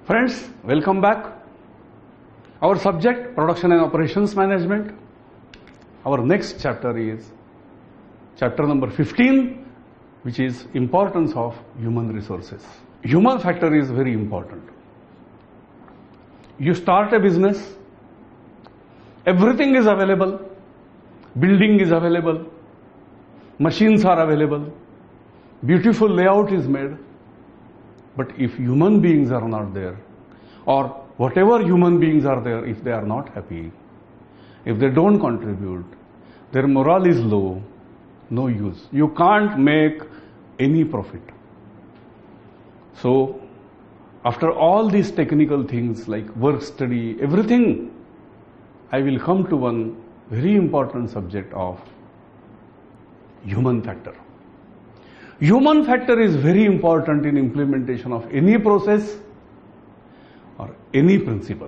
Friends, welcome back. Our subject, Production and Operations Management. Our next chapter is chapter number 15, which is importance of human resources. Human factor is very important. You start a business, everything is available, building is available, machines are available, beautiful layout is made, but if human beings are not there, or whatever human beings are there, if they are not happy, if they don't contribute, their morale is low, no use. You can't make any profit. So, after all these technical things like work study, everything, I will come to one very important subject of human factor. Human factor is very important in implementation of any process or any principle.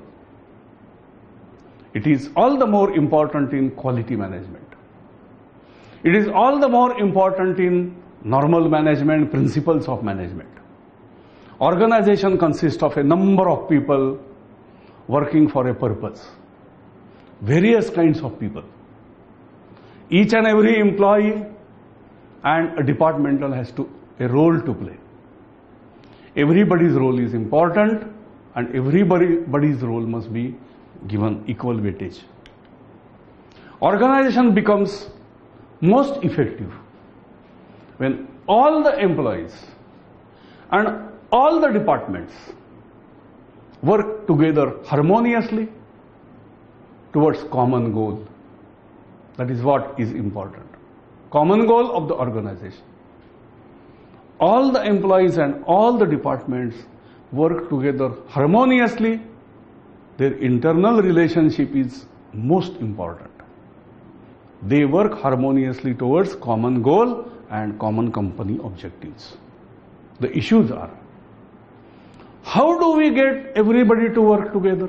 It is all the more important in quality management. It is all the more important in normal management, principles of management. Organization consists of a number of people working for a purpose. Various kinds of people. Each and every employee and a departmental has a role to play. Everybody's role is important and everybody's role must be given equal weightage. Organization becomes most effective when all the employees and all the departments work together harmoniously towards common goal. That is what is important. Common goal of the organization. All the employees and all the departments work together harmoniously. Their internal relationship is most important. They work harmoniously towards common goal and common company objectives. The issues are, how do we get everybody to work together?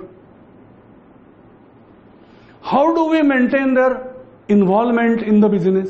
How do we maintain their involvement in the business?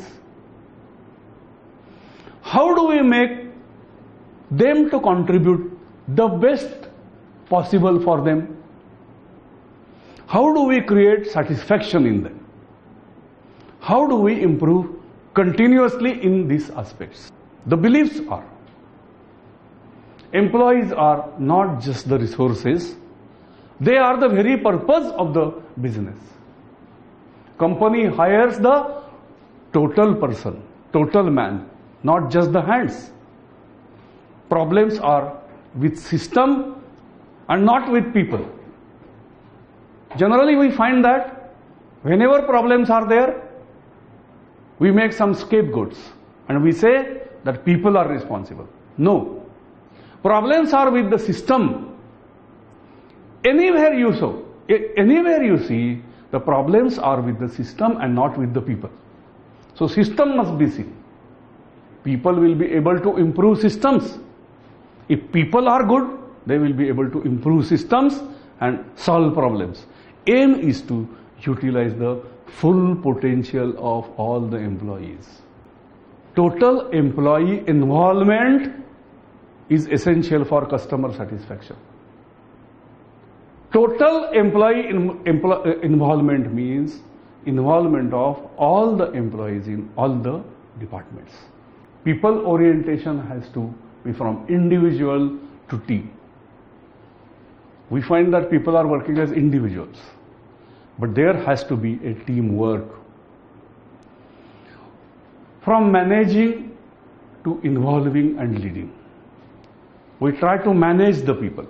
How do we make them to contribute the best possible for them? How do we create satisfaction in them? How do we improve continuously in these aspects? The beliefs are, employees are not just the resources, they are the very purpose of the business. Company hires the total person, total man, not just the hands. Problems are with system and not with people. Generally we find that whenever problems are there, we make some scapegoats and we say that people are responsible. No. Problems are with the system. Anywhere you see, the problems are with the system and not with the people. So system must be seen. People will be able to improve systems. If people are good, they will be able to improve systems and solve problems. Aim is to utilize the full potential of all the employees. Total employee involvement is essential for customer satisfaction. Total employee involvement means involvement of all the employees in all the departments. People orientation has to be from individual to team. We find that people are working as individuals, but there has to be a teamwork. From managing to involving and leading. We try to manage the people.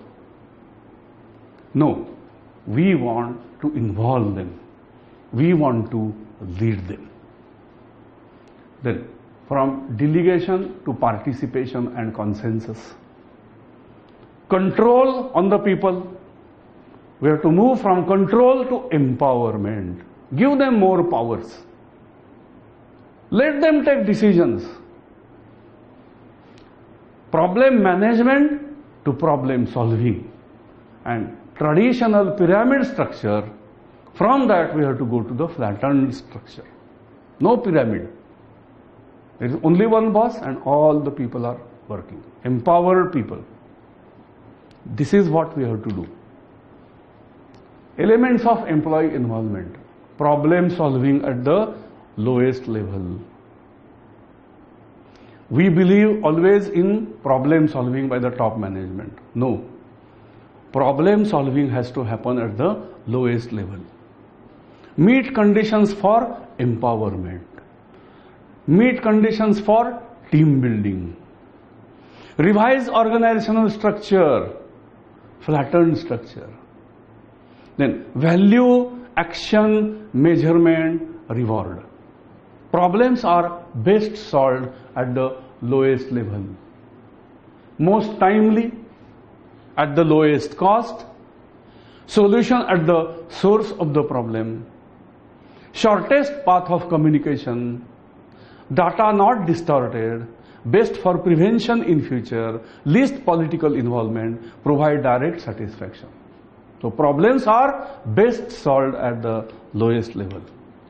No, we want to involve them. We want to lead them. Then, from delegation to participation and consensus. Control on the people. We have to move from control to empowerment. Give them more powers. Let them take decisions. Problem management to problem solving. And traditional pyramid structure, from that we have to go to the flattened structure. No pyramid. There is only one boss and all the people are working. Empowered people. This is what we have to do. Elements of employee involvement. Problem solving at the lowest level. We believe always in problem solving by the top management. No. Problem solving has to happen at the lowest level. Meet conditions for empowerment. Meet conditions for team building. Revise organizational structure. Flattened structure. Then value, action, measurement, reward. Problems are best solved at the lowest level. Most timely, at the lowest cost. Solution at the source of the problem. Shortest path of communication. Data not distorted. Best for prevention in future. Least political involvement. Provide direct satisfaction. So problems are best solved at the lowest level.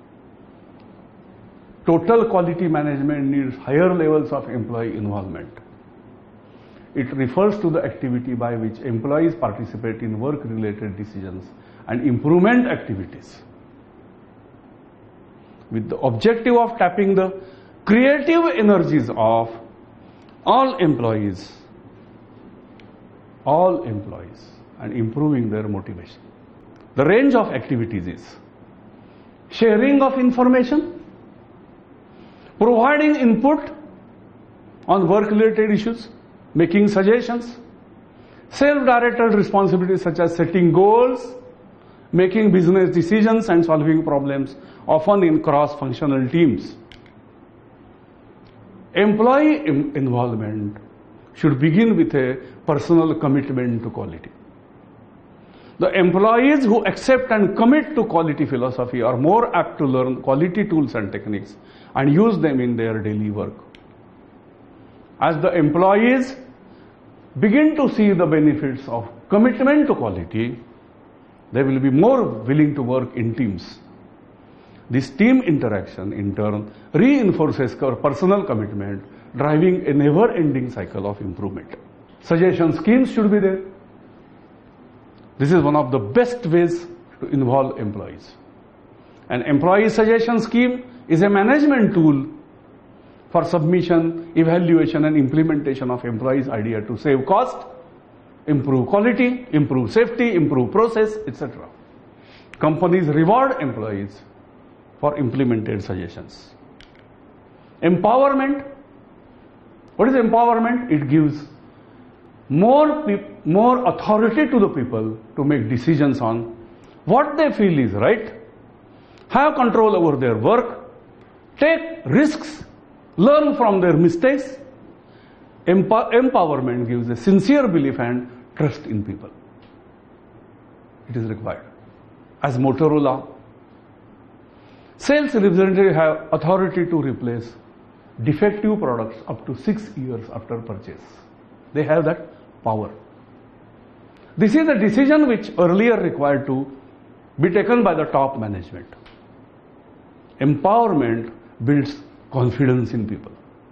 Total quality management needs higher levels of employee involvement. It refers to the activity by which employees participate in work-related decisions and improvement activities, with the objective of tapping the creative energies of all employees and improving their motivation. The range of activities is sharing of information, providing input on work-related issues, making suggestions, self-directed responsibilities such as setting goals, making business decisions and solving problems, often in cross-functional teams. Employee involvement should begin with a personal commitment to quality. The employees who accept and commit to quality philosophy are more apt to learn quality tools and techniques and use them in their daily work. As the employees begin to see the benefits of commitment to quality, they will be more willing to work in teams. This team interaction, in turn, reinforces personal commitment, driving a never-ending cycle of improvement. Suggestion schemes should be there. This is one of the best ways to involve employees. An employee suggestion scheme is a management tool for submission, evaluation and implementation of employees' idea to save cost, improve quality, improve safety, improve process, etc. Companies reward employees for implemented suggestions. Empowerment. What is empowerment? It gives more authority to the people to make decisions on what they feel is right, have control over their work, take risks, learn from their mistakes. Empowerment gives a sincere belief and trust in people. It is required. As Motorola, sales representatives have authority to replace defective products up to 6 years after purchase. They have that power. This is a decision which earlier required to be taken by the top management. Empowerment builds confidence in people.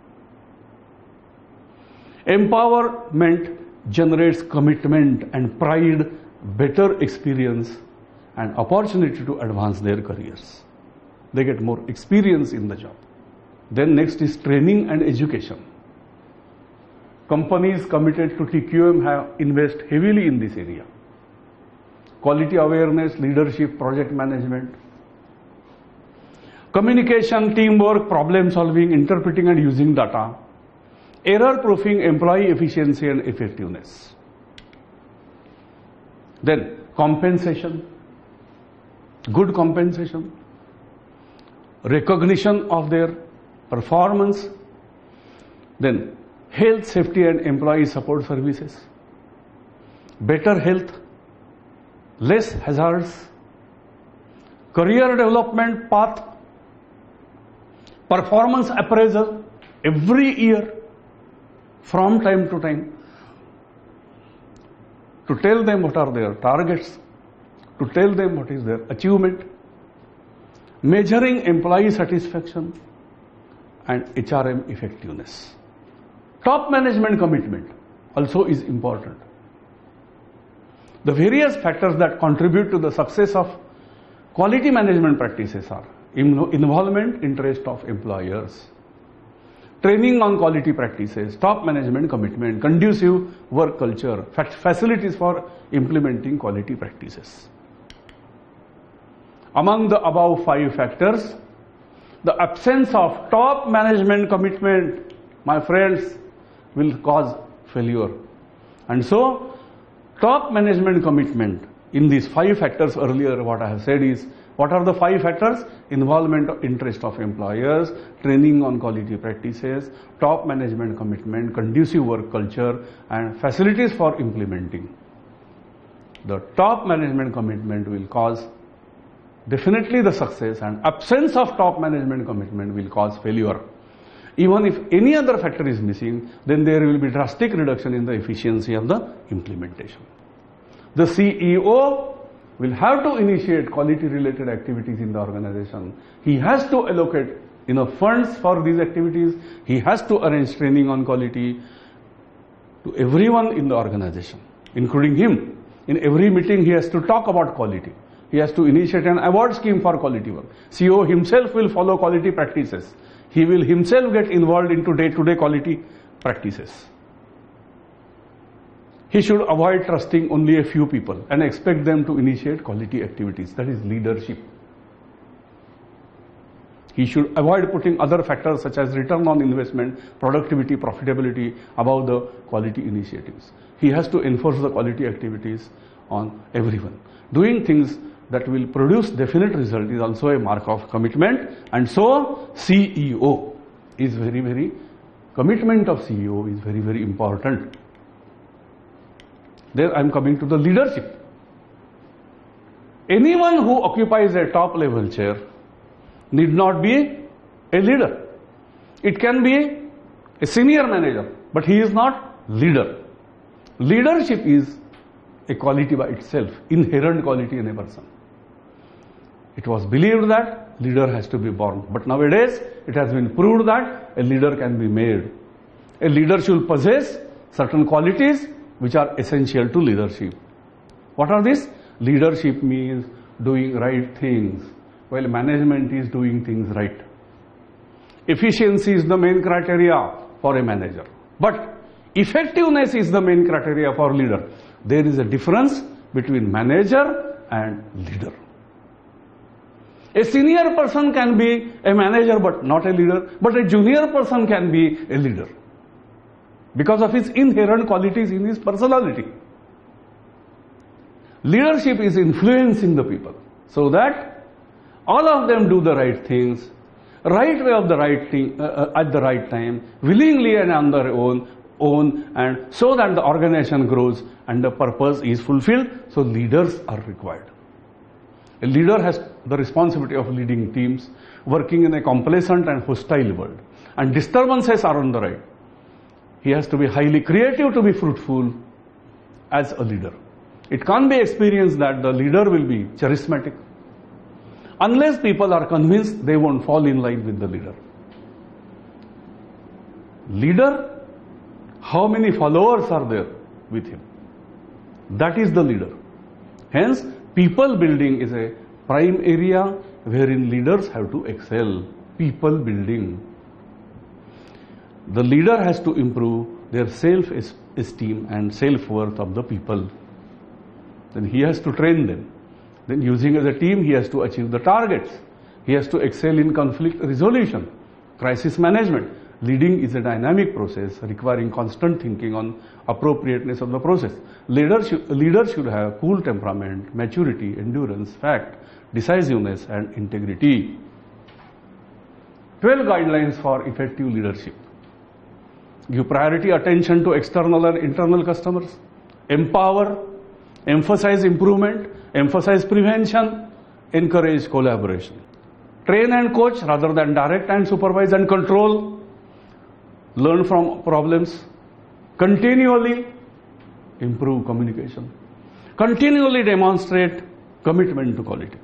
Empowerment generates commitment and pride, better experience and opportunity to advance their careers. They get more experience in the job. Then next is training and education. Companies committed to TQM have invested heavily in this area. Quality awareness, leadership, project management, communication, teamwork, problem solving, interpreting and using data, error proofing, employee efficiency and effectiveness. Then compensation, good compensation, recognition of their performance, then health, safety and employee support services, better health, less hazards, career development path, performance appraisal every year from time to time to tell them what are their targets, to tell them what is their achievement, measuring employee satisfaction and HRM effectiveness. Top management commitment also is important. The various factors that contribute to the success of quality management practices are involvement, interest of employers, training on quality practices, top management commitment, conducive work culture, facilities for implementing quality practices. Among the above 5 factors, the absence of top management commitment, my friends, will cause failure. And so, top management commitment in these 5 factors earlier, what I have said is, what are the 5 factors? Involvement of interest of employers, training on quality practices, top management commitment, conducive work culture, and facilities for implementing. The top management commitment will cause definitely the success, and absence of top management commitment will cause failure. Even if any other factor is missing, then there will be drastic reduction in the efficiency of the implementation. The CEO will have to initiate quality related activities in the organization. He has to allocate enough funds for these activities. He has to arrange training on quality to everyone in the organization, including him. In every meeting, he has to talk about quality. He has to initiate an award scheme for quality work. CEO himself will follow quality practices. He will himself get involved into day-to-day quality practices. He should avoid trusting only a few people and expect them to initiate quality activities. That is leadership. He should avoid putting other factors such as return on investment, productivity, profitability above the quality initiatives. He has to enforce the quality activities on everyone. Doing things that will produce definite result is also a mark of commitment, and so CEO is very commitment of CEO is very important. There I am coming to the leadership. Anyone who occupies a top level chair need not be a leader. It can be a senior manager, but he is not leader. Leadership is a quality by itself, inherent quality in a person. It was believed that leader has to be born, but nowadays it has been proved that a leader can be made. A leader should possess certain qualities which are essential to leadership. What are these? Leadership means doing right things, while management is doing things right. Efficiency is the main criteria for a manager, but effectiveness is the main criteria for leader. There is a difference between manager and leader. A senior person can be a manager but not a leader, but a junior person can be a leader because of his inherent qualities in his personality. Leadership is influencing the people so that all of them do the right things, right way of the right thing at the right time, willingly and on their own, and so that the organization grows and the purpose is fulfilled. So leaders are required. A leader has the responsibility of leading teams, working in a complacent and hostile world, and disturbances are on the right. He has to be highly creative to be fruitful as a leader. It can't be experienced that the leader will be charismatic. Unless people are convinced, they won't fall in line with the leader. Leader, how many followers are there with him? That is the leader. Hence, people building is a prime area wherein leaders have to excel. People building. The leader has to improve their self-esteem and self-worth of the people. Then he has to train them. Then using as a team, he has to achieve the targets. He has to excel in conflict resolution, crisis management. Leading is a dynamic process requiring constant thinking on appropriateness of the process. Leaders should have cool temperament, maturity, endurance, fact, decisiveness, and integrity. 12 guidelines for effective leadership. Give priority attention to external and internal customers. Empower, emphasize improvement, emphasize prevention, encourage collaboration. Train and coach rather than direct and supervise and control. Learn from problems. Continually improve communication. Continually demonstrate commitment to quality.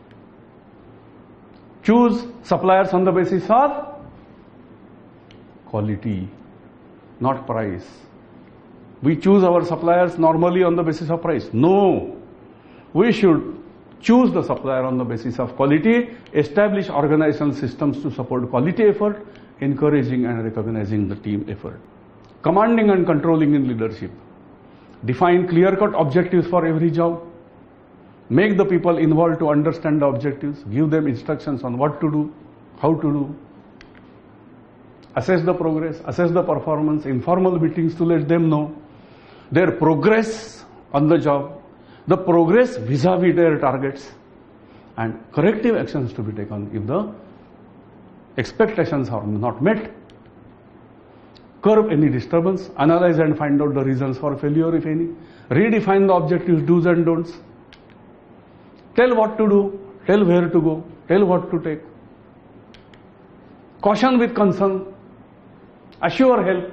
Choose suppliers on the basis of quality, not price. We choose our suppliers normally on the basis of price. No. We should choose the supplier on the basis of quality, establish organizational systems to support quality effort, encouraging and recognizing the team effort. Commanding and controlling in leadership. Define clear-cut objectives for every job. Make the people involved to understand the objectives. Give them instructions on what to do, how to do. Assess the progress, assess the performance, informal meetings to let them know their progress on the job, the progress vis-a-vis their targets, and corrective actions to be taken if the expectations are not met. Curb any disturbance, analyze and find out the reasons for failure, if any. Redefine the objectives, do's and don'ts. Tell what to do, tell where to go, tell what to take. Caution with concern, assure help,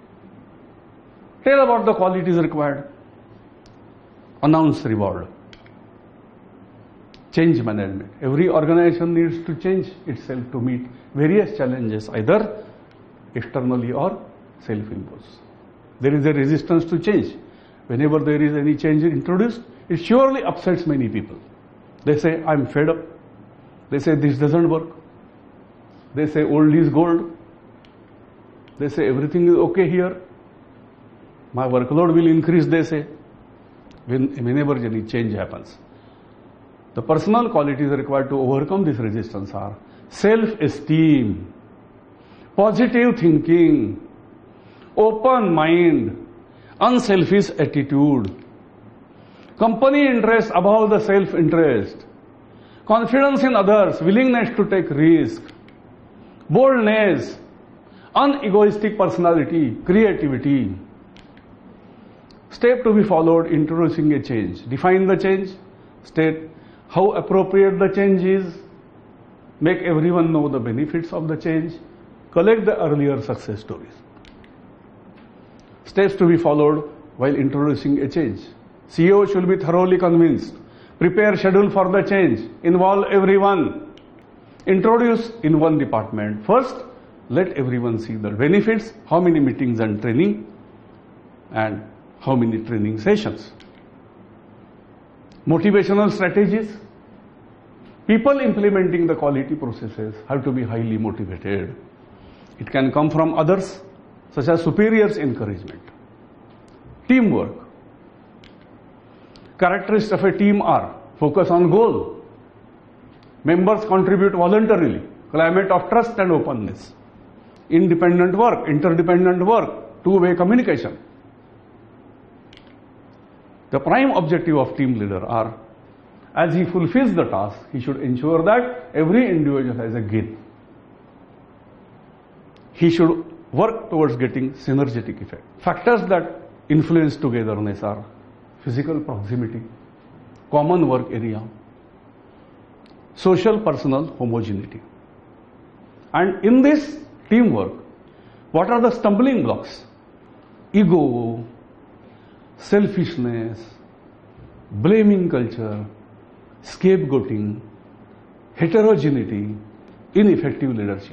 tell about the qualities required, announce reward. Change management. Every organization needs to change itself to meet various challenges, either externally or self-imposed. There is a resistance to change. Whenever there is any change introduced, it surely upsets many people. They say, I'm fed up. They say, this doesn't work. They say, old is gold. They say, everything is okay here. My workload will increase, they say, whenever any change happens. The personal qualities required to overcome this resistance are self-esteem, positive thinking, open mind, unselfish attitude, company interest above the self-interest, confidence in others, willingness to take risk, boldness, unegoistic personality, creativity. Step to be followed, introducing a change. Define the change, state how appropriate the change is, make everyone know the benefits of the change, collect the earlier success stories. Steps to be followed while introducing a change. CEO should be thoroughly convinced. Prepare schedule for the change. Involve everyone. Introduce in one department. First, let everyone see the benefits, how many meetings and training, and how many training sessions. Motivational strategies. People implementing the quality processes have to be highly motivated. It can come from others, such as superiors' encouragement. Teamwork. Characteristics of a team are focus on goal. Members contribute voluntarily. Climate of trust and openness. Independent work, interdependent work, two-way communication. The prime objective of team leader are, as he fulfills the task, he should ensure that every individual has a gain. He should work towards getting synergetic effect. Factors that influence togetherness are physical proximity, common work area, social personal homogeneity. And in this teamwork, what are the stumbling blocks? Ego, selfishness, blaming culture, scapegoating, heterogeneity, ineffective leadership.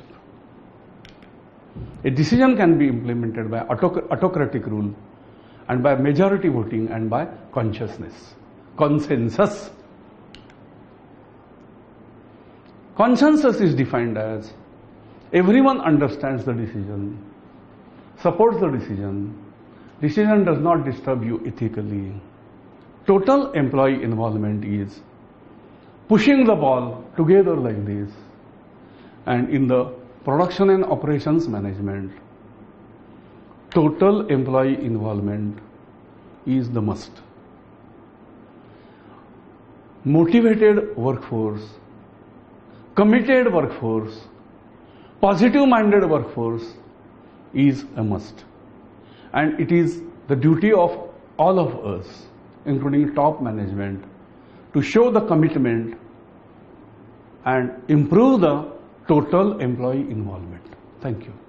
A decision can be implemented by autocratic rule and by majority voting and by consciousness, consensus. Consensus is defined as everyone understands the decision, supports the decision does not disturb you ethically. Total employee involvement is pushing the ball together like this. And in the production and operations management, total employee involvement is the must. Motivated workforce, committed workforce, positive-minded workforce is a must. And it is the duty of all of us, including top management, to show the commitment and improve the total employee involvement. Thank you.